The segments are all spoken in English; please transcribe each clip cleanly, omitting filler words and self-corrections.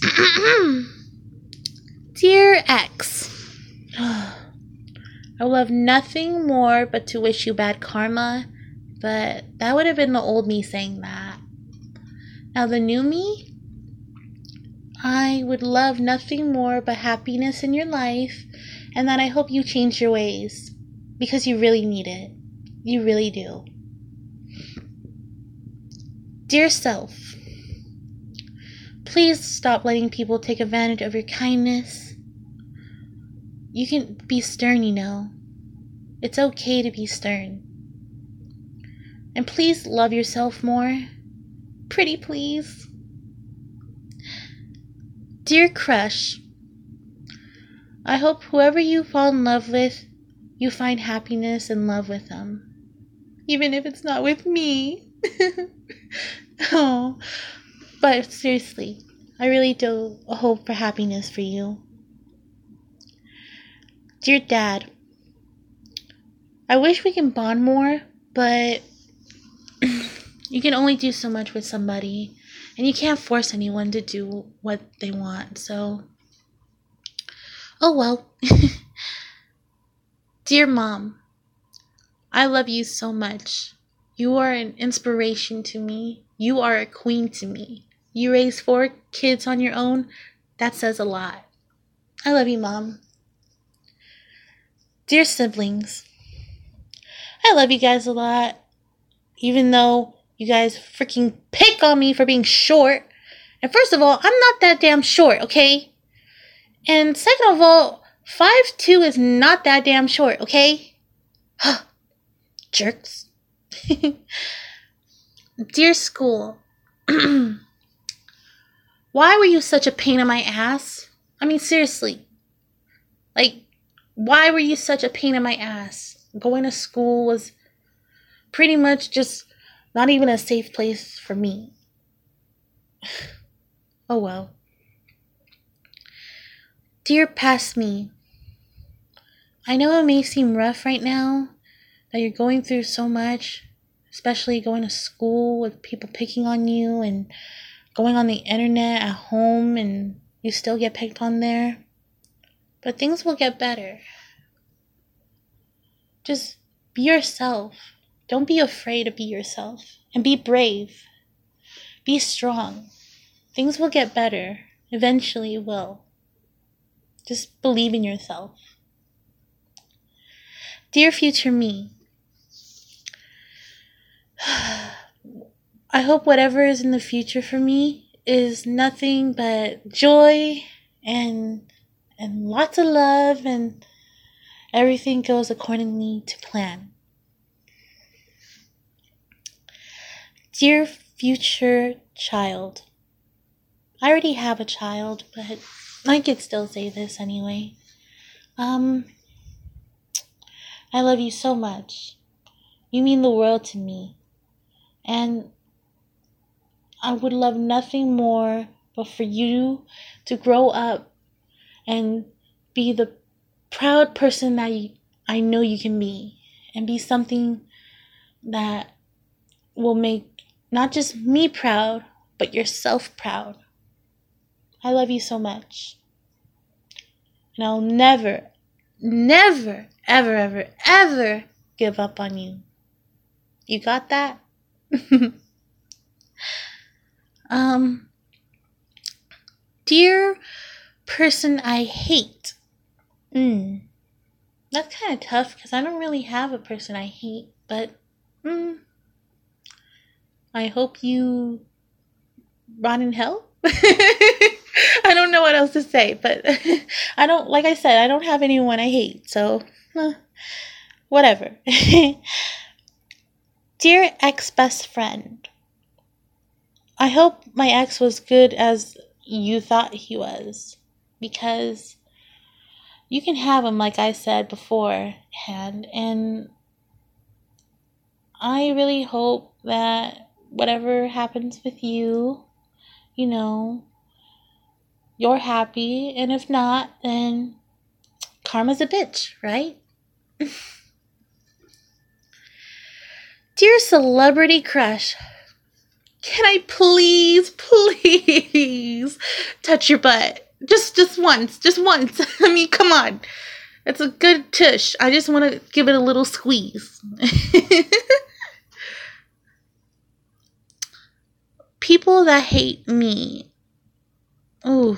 Dear X, I would love nothing more but to wish you bad karma, but that would have been the old me saying that. Now, the new me, I would love nothing more but happiness in your life, and that I hope you change your ways, because you really need it. You really do. Dear self, please stop letting people take advantage of your kindness. You can be stern, you know. It's okay to be stern. And please love yourself more. Pretty please. Dear crush, I hope whoever you fall in love with, you find happiness and love with them. Even if it's not with me. Oh, but seriously, I really do hope for happiness for you. Dear Dad, I wish we can bond more, but you can only do so much with somebody, and you can't force anyone to do what they want, so oh well. Dear Mom, I love you so much. You are an inspiration to me. You are a queen to me. You raised 4 kids on your own. That says a lot. I love you, Mom. Dear siblings, I love you guys a lot. Even though you guys freaking pick on me for being short. And first of all, I'm not that damn short, okay? And second of all, 5'2" is not that damn short, okay? Jerks. Dear school, why were you such a pain in my ass? I mean, seriously. Like, why were you such a pain in my ass? Going to school was pretty much just not even a safe place for me. Oh well. Dear past me, I know it may seem rough right now, that you're going through so much, especially going to school with people picking on you and going on the internet at home and you still get picked on there. But things will get better. Just be yourself. Don't be afraid to be yourself. And be brave. Be strong. Things will get better. Eventually it will. Just believe in yourself. Dear future me, I hope whatever is in the future for me is nothing but joy and lots of love and everything goes accordingly to plan. Dear future child, I already have a child, but I could still say this anyway. I love you so much. You mean the world to me. And I would love nothing more but for you to grow up and be the proud person that I know you can be. And be something that will make not just me proud, but yourself proud. I love you so much. And I'll never, never, ever, ever, ever give up on you. You got that? Dear person I hate. That's kind of tough because I don't really have a person I hate, but I hope you rot in hell. I don't know what else to say, but I don't, like I said, I don't have anyone I hate, so whatever. Dear ex-best friend, I hope my ex was good as you thought he was, because you can have him, like I said beforehand, and I really hope that whatever happens with you, you know, you're happy, and if not, then karma's a bitch, right? Dear celebrity crush, Can I please touch your butt? Just once. I mean, come on. It's a good tush. I just want to give it a little squeeze. People that hate me. Ooh.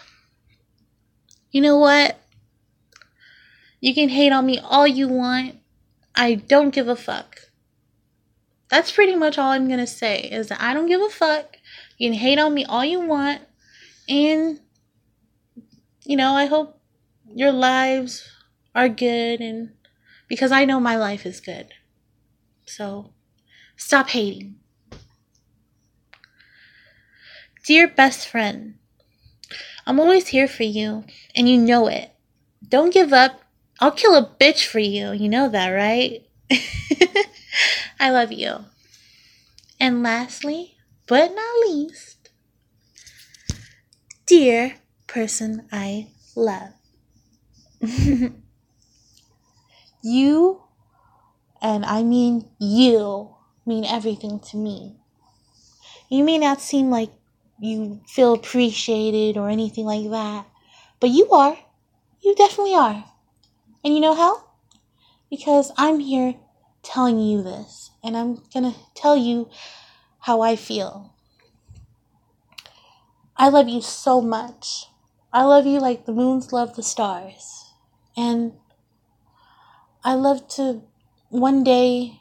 You know what? You can hate on me all you want. I don't give a fuck. That's pretty much all I'm going to say, is that I don't give a fuck. You can hate on me all you want. And, I hope your lives are good, and because I know my life is good. So, stop hating. Dear best friend, I'm always here for you, and you know it. Don't give up. I'll kill a bitch for you. You know that, right? I love you. And lastly, but not least, dear person I love. You, and I mean you, mean everything to me. You may not seem like you feel appreciated or anything like that, but you are. You definitely are. And you know how? Because I'm here telling you this, and I'm gonna tell you how I feel. I love you so much. I love you like the moons love the stars. And I love to one day,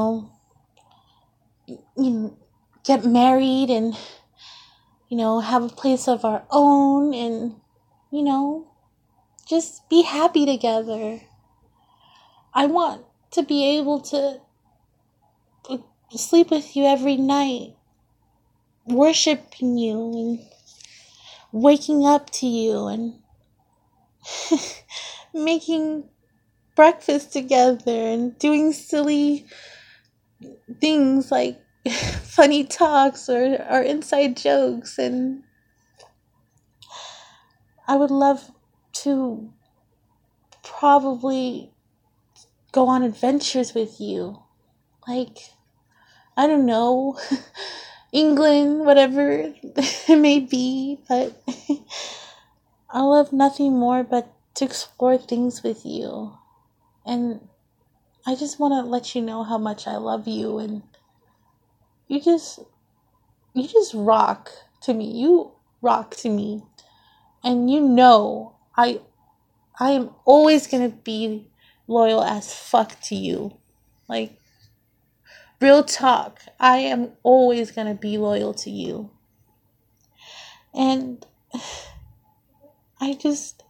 get married and, have a place of our own and, just be happy together. I want to be able to sleep with you every night, worshiping you and waking up to you and making breakfast together and doing silly things like funny talks or inside jokes. And I would love to probably go on adventures with you. Like, I don't know, England, whatever it may be, but I love nothing more but to explore things with you. And I just want to let you know how much I love you, and you just rock to me. You rock to me. And I am always going to be loyal as fuck to you. Like, real talk. I am always going to be loyal to you. And I'm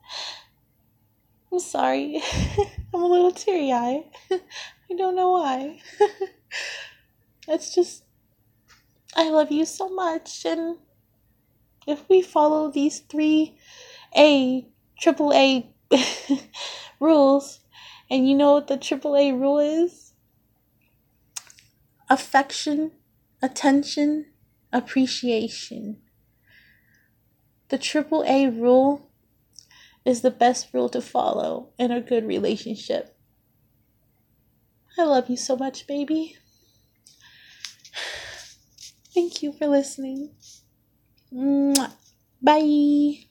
sorry. I'm a little teary-eyed. I don't know why. It's just, I love you so much. And if we follow these 3A, AAA rules, and you know what the AAA rule is? Affection, attention, appreciation. The AAA rule is the best rule to follow in a good relationship. I love you so much, baby. Thank you for listening. Mwah. Bye.